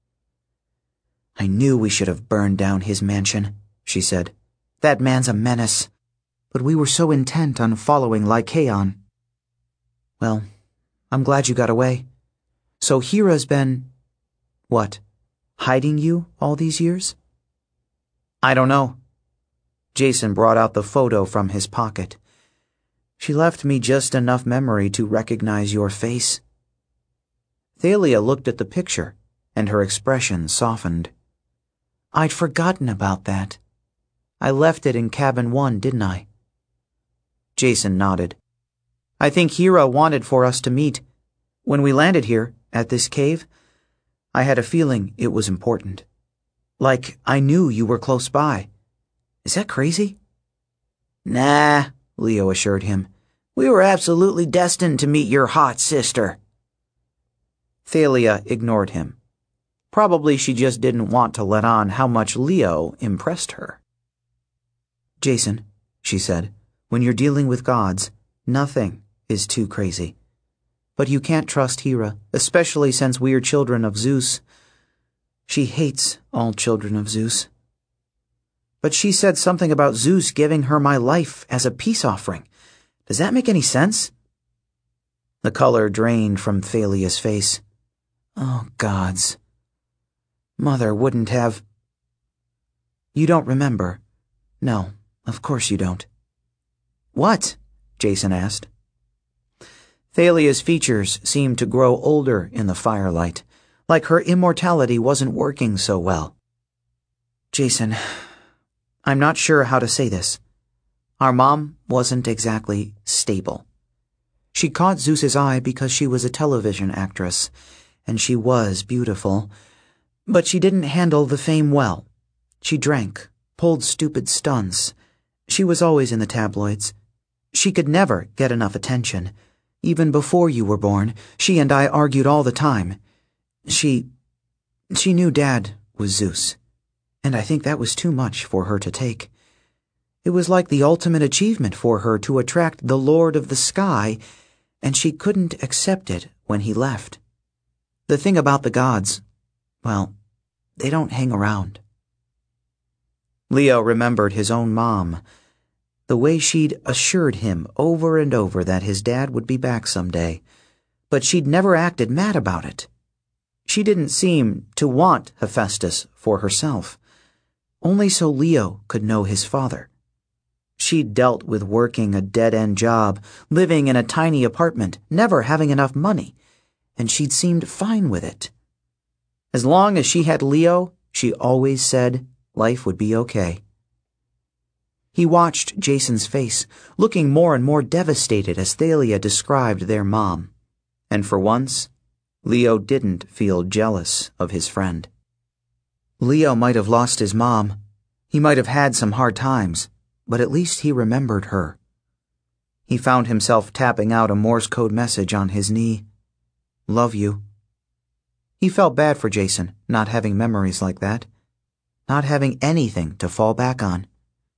I knew we should have burned down his mansion, she said. That man's a menace. But we were so intent on following Lycaon. Well, I'm glad you got away. So Hera's been, what, hiding you all these years? I don't know. Jason brought out the photo from his pocket. She left me just enough memory to recognize your face. Thalia looked at the picture, and her expression softened. I'd forgotten about that. I left it in cabin one, didn't I? Jason nodded. I think Hera wanted for us to meet. When we landed here, at this cave, I had a feeling it was important. Like I knew you were close by. Is that crazy? Nah, Leo assured him. We were absolutely destined to meet your hot sister. Thalia ignored him. Probably she just didn't want to let on how much Leo impressed her. Jason, she said, when you're dealing with gods, nothing is too crazy. But you can't trust Hera, especially since we're children of Zeus. She hates all children of Zeus. But she said something about Zeus giving her my life as a peace offering. Does that make any sense? The color drained from Thalia's face. Oh, gods. Mother wouldn't have... You don't remember. No, of course you don't. What? Jason asked. Thalia's features seemed to grow older in the firelight, like her immortality wasn't working so well. Jason, I'm not sure how to say this. Our mom wasn't exactly stable. She caught Zeus's eye because she was a television actress, and she was beautiful, but she didn't handle the fame well. She drank, pulled stupid stunts. She was always in the tabloids. She could never get enough attention. Even before you were born, she and I argued all the time. She... she knew Dad was Zeus, and I think that was too much for her to take. It was like the ultimate achievement for her to attract the Lord of the Sky, and she couldn't accept it when he left. The thing about the gods, well, they don't hang around. Leo remembered his own mom, the way she'd assured him over and over that his dad would be back someday, but she'd never acted mad about it. She didn't seem to want Hephaestus for herself, only so Leo could know his father. She'd dealt with working a dead-end job, living in a tiny apartment, never having enough money, and she'd seemed fine with it. As long as she had Leo, she always said life would be okay. He watched Jason's face, looking more and more devastated as Thalia described their mom. And for once, Leo didn't feel jealous of his friend. Leo might have lost his mom. He might have had some hard times, but at least he remembered her. He found himself tapping out a Morse code message on his knee. Love you. He felt bad for Jason, not having memories like that. Not having anything to fall back on.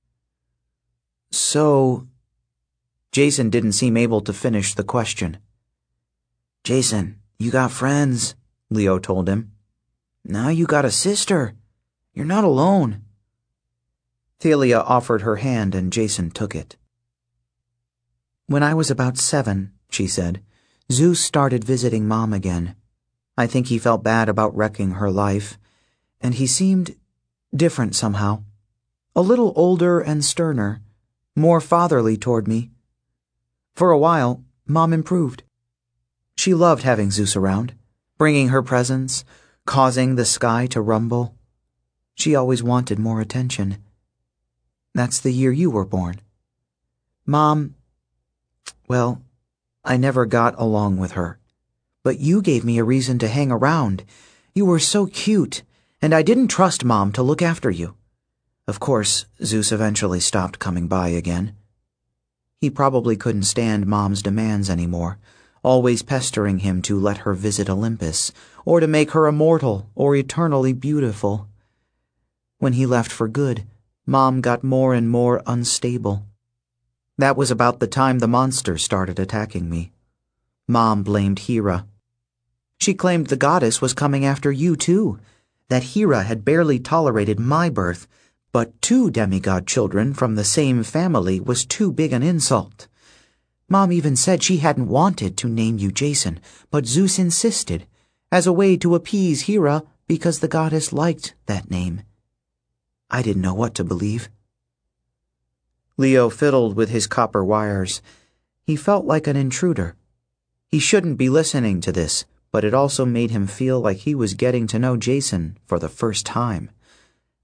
So... Jason didn't seem able to finish the question. Jason, you got friends, Leo told him. Now you got a sister. You're not alone. Thalia offered her hand and Jason took it. When I was about seven, she said, Zeus started visiting Mom again. I think he felt bad about wrecking her life, and he seemed different somehow. A little older and sterner, more fatherly toward me. For a while, Mom improved. She loved having Zeus around, bringing her presents, causing the sky to rumble. She always wanted more attention. That's the year you were born. Mom, well, I never got along with her. But you gave me a reason to hang around. You were so cute, and I didn't trust Mom to look after you. Of course, Zeus eventually stopped coming by again. He probably couldn't stand Mom's demands anymore, always pestering him to let her visit Olympus, or to make her immortal or eternally beautiful. When he left for good, Mom got more and more unstable. That was about the time the monsters started attacking me. Mom blamed Hera. She claimed the goddess was coming after you too, that Hera had barely tolerated my birth, but two demigod children from the same family was too big an insult. Mom even said she hadn't wanted to name you Jason, but Zeus insisted, as a way to appease Hera because the goddess liked that name. I didn't know what to believe. Leo fiddled with his copper wires. He felt like an intruder. He shouldn't be listening to this, but it also made him feel like he was getting to know Jason for the first time.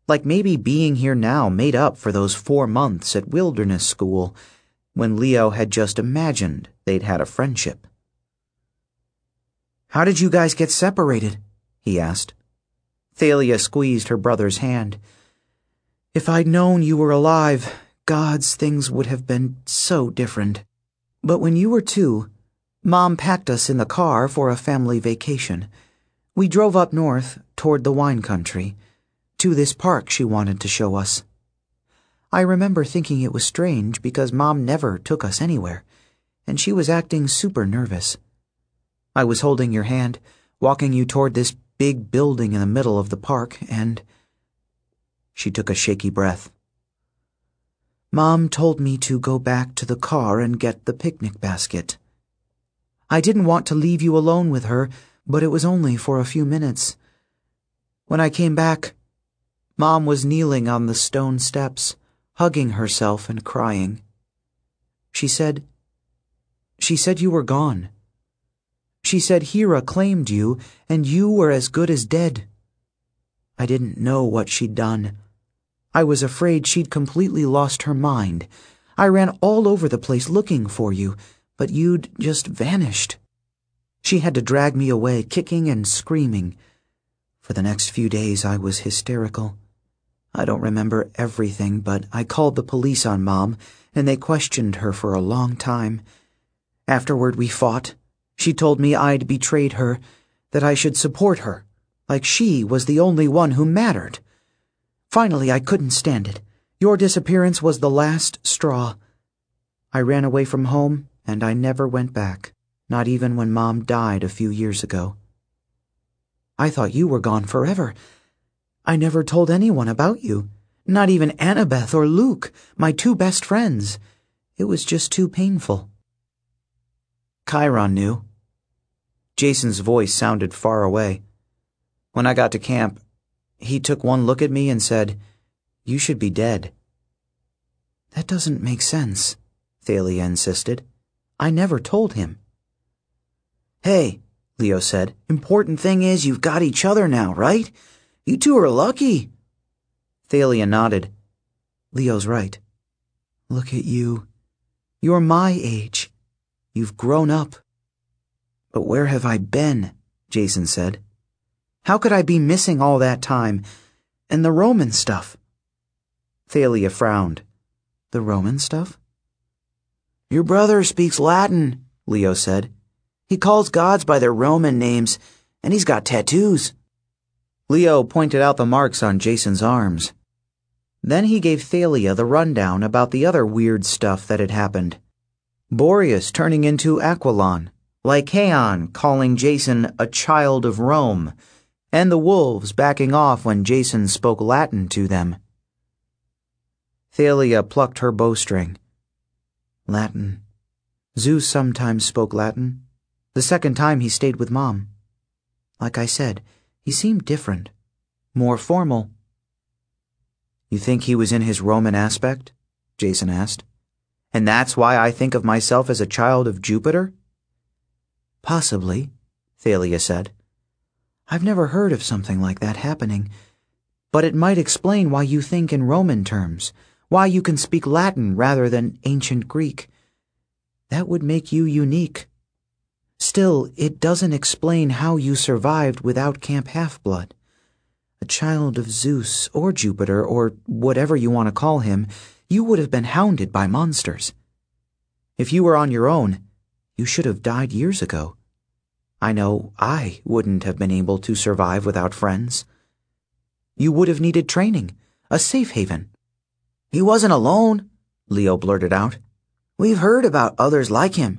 Like maybe being here now made up for those four months at wilderness school, when Leo had just imagined they'd had a friendship. "How did you guys get separated?" he asked. Thalia squeezed her brother's hand. "If I'd known you were alive, God's things would have been so different. But when you were two, Mom packed us in the car for a family vacation. We drove up north toward the wine country, to this park she wanted to show us. I remember thinking it was strange because Mom never took us anywhere, and she was acting super nervous. I was holding your hand, walking you toward this big building in the middle of the park, and..." She took a shaky breath. "Mom told me to go back to the car and get the picnic basket. I didn't want to leave you alone with her, but it was only for a few minutes. When I came back, Mom was kneeling on the stone steps, hugging herself and crying. She said, she said you were gone. She said Hira claimed you, and you were as good as dead. I didn't know what she'd done. I was afraid she'd completely lost her mind. I ran all over the place looking for you, but you'd just vanished. She had to drag me away, kicking and screaming. For the next few days I was hysterical. I don't remember everything, but I called the police on Mom, and they questioned her for a long time. Afterward we fought. She told me I'd betrayed her, that I should support her, like she was the only one who mattered. Finally, I couldn't stand it. Your disappearance was the last straw. I ran away from home, and I never went back, not even when Mom died a few years ago. I thought you were gone forever. I never told anyone about you, not even Annabeth or Luke, my two best friends. It was just too painful." "Chiron knew." Jason's voice sounded far away. "When I got to camp, he took one look at me and said, 'You should be dead.'" "That doesn't make sense," Thalia insisted. "I never told him." "Hey," Leo said, "important thing is you've got each other now, right? You two are lucky." Thalia nodded. "Leo's right. Look at you. You're my age. You've grown up." "But where have I been?" Jason said. "How could I be missing all that time? And the Roman stuff?" Thalia frowned. "The Roman stuff?" "Your brother speaks Latin," Leo said. "He calls gods by their Roman names, and he's got tattoos." Leo pointed out the marks on Jason's arms. Then he gave Thalia the rundown about the other weird stuff that had happened. Boreas turning into Aquilon, Lycaon calling Jason a child of Rome, and the wolves backing off when Jason spoke Latin to them. Thalia plucked her bowstring. Latin. Zeus sometimes spoke Latin. The second time he stayed with Mom. Like I said, he seemed different, more formal. "You think he was in his Roman aspect?" Jason asked. "And that's why I think of myself as a child of Jupiter?" "Possibly," Thalia said. "I've never heard of something like that happening, but it might explain why you think in Roman terms, why you can speak Latin rather than ancient Greek. That would make you unique. Still, it doesn't explain how you survived without Camp Half-Blood. A child of Zeus or Jupiter or whatever you want to call him, you would have been hounded by monsters. If you were on your own, you should have died years ago. I know I wouldn't have been able to survive without friends. You would have needed training, a safe haven." "He wasn't alone," Leo blurted out. "We've heard about others like him."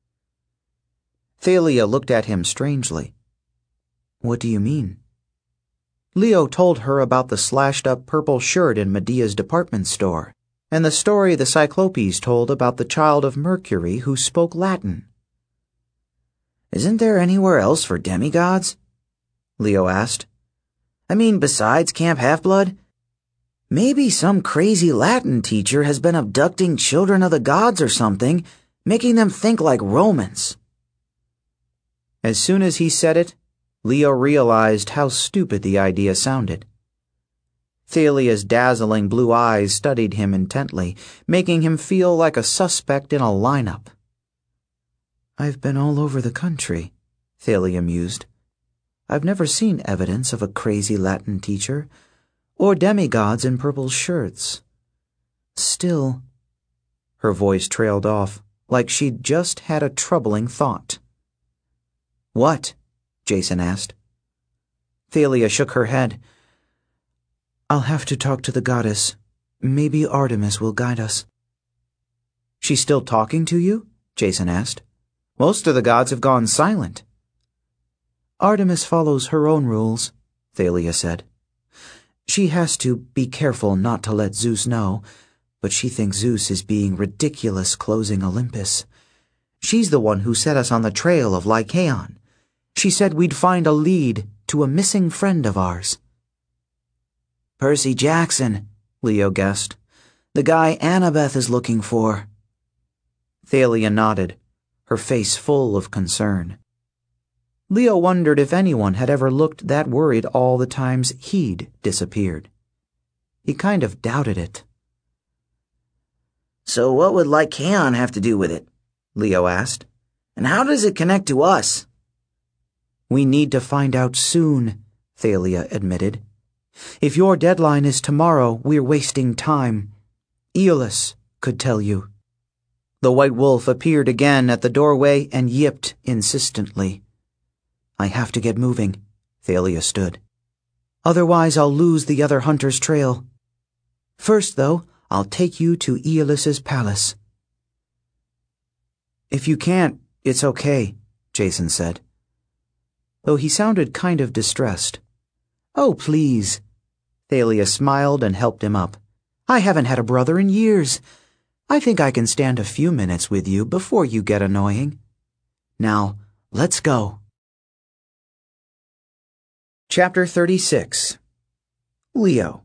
Thalia looked at him strangely. "What do you mean?" Leo told her about the slashed-up purple shirt in Medea's department store, and the story the Cyclopes told about the child of Mercury who spoke Latin. "Isn't there anywhere else for demigods?" Leo asked. "I mean, besides Camp Half-Blood? Maybe some crazy Latin teacher has been abducting children of the gods or something, making them think like Romans." As soon as he said it, Leo realized how stupid the idea sounded. Thalia's dazzling blue eyes studied him intently, making him feel like a suspect in a lineup. I've been all over the country, Thalia mused. I've never seen evidence of a crazy Latin teacher, or demigods in purple shirts. Still, her voice trailed off, like she'd just had a troubling thought. What? Jason asked. Thalia shook her head. I'll have to talk to the goddess. Maybe Artemis will guide us. She's still talking to you? Jason asked. Most of the gods have gone silent. Artemis follows her own rules, Thalia said. She has to be careful not to let Zeus know, but she thinks Zeus is being ridiculous closing Olympus. She's the one who set us on the trail of Lycaon. She said we'd find a lead to a missing friend of ours. Percy Jackson, Leo guessed. The guy Annabeth is looking for. Thalia nodded, her face full of concern. Leo wondered if anyone had ever looked that worried all the times he'd disappeared. He kind of doubted it. So what would Lycaon have to do with it? Leo asked. And how does it connect to us? We need to find out soon, Thalia admitted. If your deadline is tomorrow, we're wasting time. Aeolus could tell you. The white wolf appeared again at the doorway and yipped insistently. I have to get moving, Thalia stood. Otherwise I'll lose the other hunter's trail. First, though, I'll take you to Aeolus's palace. If you can't, it's okay, Jason said, though he sounded kind of distressed. Oh, please. Thalia smiled and helped him up. I haven't had a brother in years. I think I can stand a few minutes with you before you get annoying. Now, let's go. Chapter thirty-six. Leo.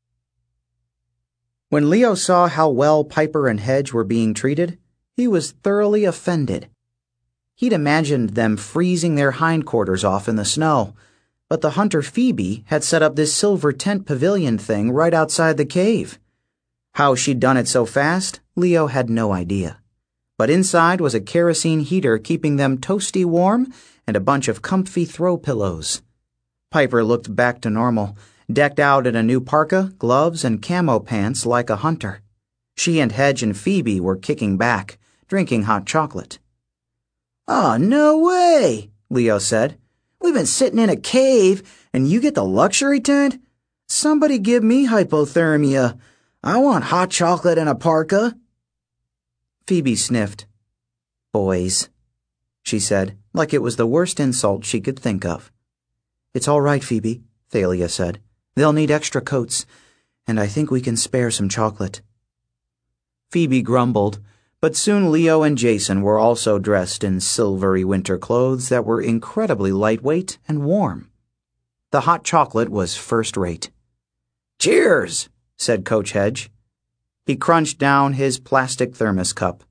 When Leo saw how well Piper and Hedge were being treated, he was thoroughly offended. He'd imagined them freezing their hindquarters off in the snow, but the hunter Phoebe had set up this silver tent pavilion thing right outside the cave. How she'd done it so fast, Leo had no idea. But inside was a kerosene heater keeping them toasty warm and a bunch of comfy throw pillows. Piper looked back to normal, decked out in a new parka, gloves, and camo pants like a hunter. She and Hedge and Phoebe were kicking back, drinking hot chocolate. Oh, no way, Leo said. We've been sitting in a cave, and you get the luxury tent? Somebody give me hypothermia. I want hot chocolate and a parka. Phoebe sniffed. Boys, she said, like it was the worst insult she could think of. It's all right, Phoebe, Thalia said. They'll need extra coats, and I think we can spare some chocolate. Phoebe grumbled, but soon Leo and Jason were also dressed in silvery winter clothes that were incredibly lightweight and warm. The hot chocolate was first rate. Cheers, said Coach Hedge. He crunched down his plastic thermos cup.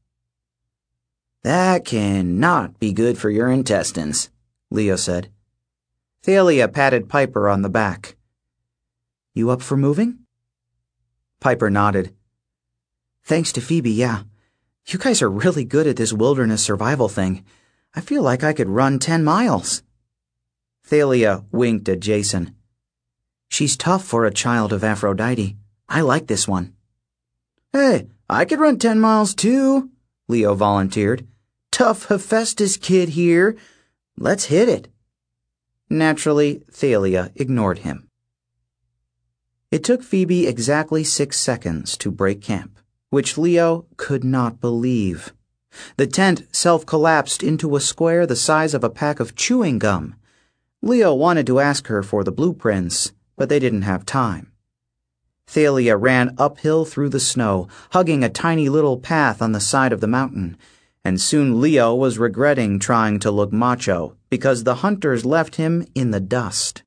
That cannot be good for your intestines, Leo said. Thalia patted Piper on the back. You up for moving? Piper nodded. Thanks to Phoebe, yeah. You guys are really good at this wilderness survival thing. I feel like I could run ten miles. Thalia winked at Jason. She's tough for a child of Aphrodite. I like this one. Hey, I could run ten miles too, Leo volunteered. Tough Hephaestus kid here. Let's hit it. Naturally, Thalia ignored him. It took Phoebe exactly six seconds to break camp, which Leo could not believe. The tent self-collapsed into a square the size of a pack of chewing gum. Leo wanted to ask her for the blueprints, but they didn't have time. Thalia ran uphill through the snow, hugging a tiny little path on the side of the mountain, and soon Leo was regretting trying to look macho because the hunters left him in the dust.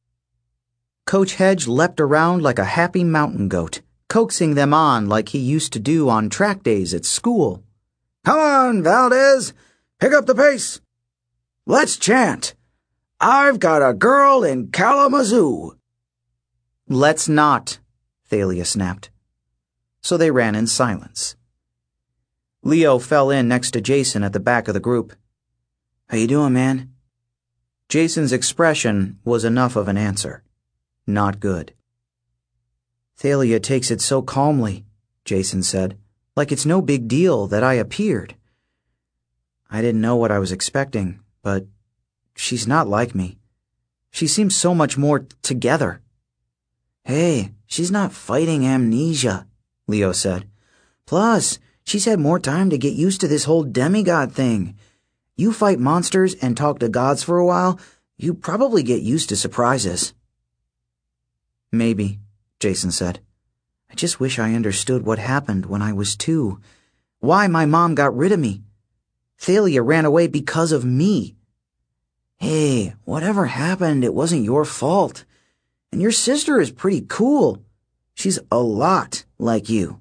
Coach Hedge leapt around like a happy mountain goat, coaxing them on like he used to do on track days at school. Come on, Valdez, pick up the pace. Let's chant. I've got a girl in Kalamazoo. Let's not, Thalia snapped. So they ran in silence. Leo fell in next to Jason at the back of the group. How you doing, man? Jason's expression was enough of an answer. Not good. Thalia takes it so calmly, Jason said, like it's no big deal that I appeared. I didn't know what I was expecting, but she's not like me. She seems so much more together. Hey, she's not fighting amnesia, Leo said. Plus, she's had more time to get used to this whole demigod thing. You fight monsters and talk to gods for a while, you probably get used to surprises. Maybe, Jason said. I just wish I understood what happened when I was two. Why my mom got rid of me. Thalia ran away because of me. Hey, whatever happened, it wasn't your fault. And your sister is pretty cool. She's a lot like you.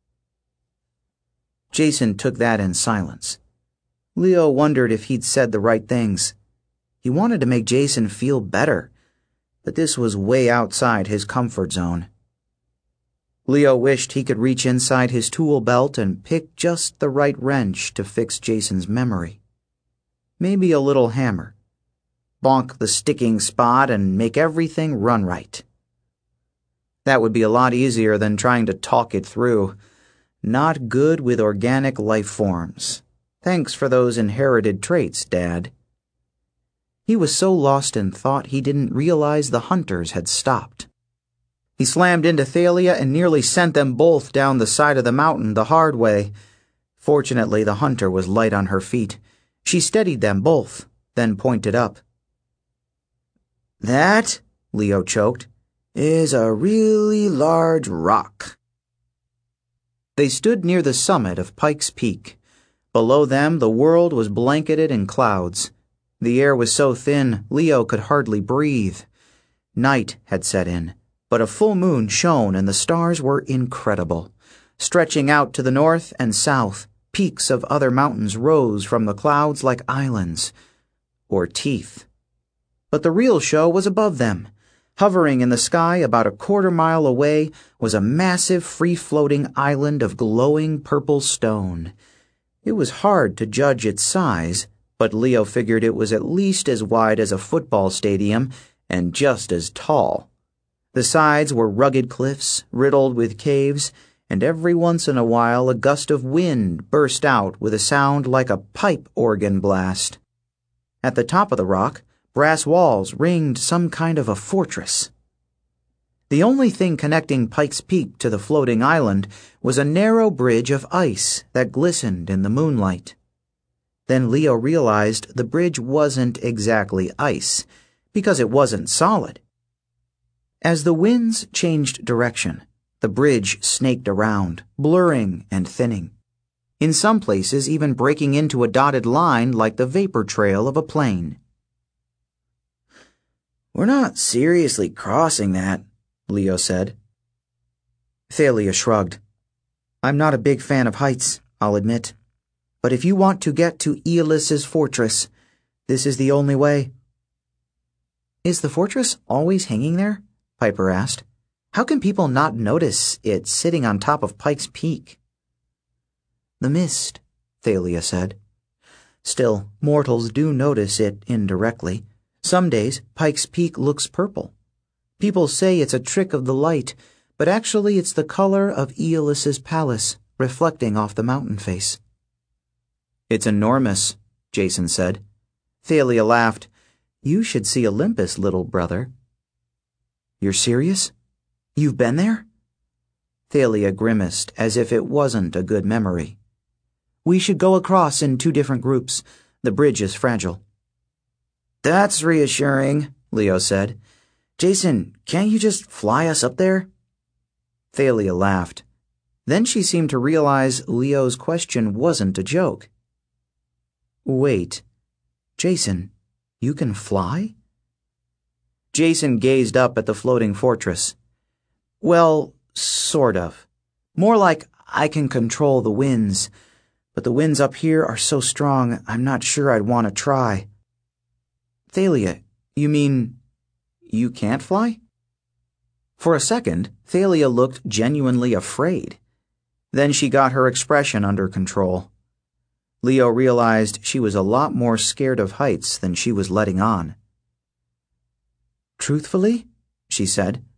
Jason took that in silence. Leo wondered if he'd said the right things. He wanted to make Jason feel better, but this was way outside his comfort zone. Leo wished he could reach inside his tool belt and pick just the right wrench to fix Jason's memory. Maybe a little hammer. Bonk the sticking spot and make everything run right. That would be a lot easier than trying to talk it through. Not good with organic life forms. Thanks for those inherited traits, Dad. He was so lost in thought he didn't realize the hunters had stopped. He slammed into Thalia and nearly sent them both down the side of the mountain the hard way. Fortunately, the hunter was light on her feet. She steadied them both, then pointed up. That, Leo choked, is a really large rock. They stood near the summit of Pikes Peak. Below them, the world was blanketed in clouds. The air was so thin, Leo could hardly breathe. Night had set in, but a full moon shone and the stars were incredible. Stretching out to the north and south, peaks of other mountains rose from the clouds like islands, or teeth. But the real show was above them. Hovering in the sky about a quarter mile away was a massive free-floating island of glowing purple stone. It was hard to judge its size, but Leo figured it was at least as wide as a football stadium and just as tall. The sides were rugged cliffs, riddled with caves, and every once in a while a gust of wind burst out with a sound like a pipe organ blast. At the top of the rock, brass walls ringed some kind of a fortress. The only thing connecting Pikes Peak to the floating island was a narrow bridge of ice that glistened in the moonlight. Then Leo realized the bridge wasn't exactly ice, because it wasn't solid. As the winds changed direction, the bridge snaked around, blurring and thinning. In some places, even breaking into a dotted line like the vapor trail of a plane. We're not seriously crossing that, Leo said. Thalia shrugged. I'm not a big fan of heights, I'll admit. But if you want to get to Aeolus's fortress, this is the only way. Is the fortress always hanging there? Piper asked. How can people not notice it sitting on top of Pikes Peak? The mist, Thalia said. Still, mortals do notice it indirectly. Some days, Pikes Peak looks purple. People say it's a trick of the light, but actually it's the color of Aeolus's palace, reflecting off the mountain face. It's enormous, Jason said. Thalia laughed. You should see Olympus, little brother. You're serious? You've been there? Thalia grimaced, as if it wasn't a good memory. We should go across in two different groups. The bridge is fragile. That's reassuring, Leo said. Jason, can't you just fly us up there? Thalia laughed. Then she seemed to realize Leo's question wasn't a joke. Wait, Jason, you can fly? Jason gazed up at the floating fortress. Well, sort of. More like I can control the winds, but the winds up here are so strong I'm not sure I'd want to try. Thalia, you mean you can't fly? For a second, Thalia looked genuinely afraid. Then she got her expression under control. Leo realized she was a lot more scared of heights than she was letting on. "Truthfully," she said,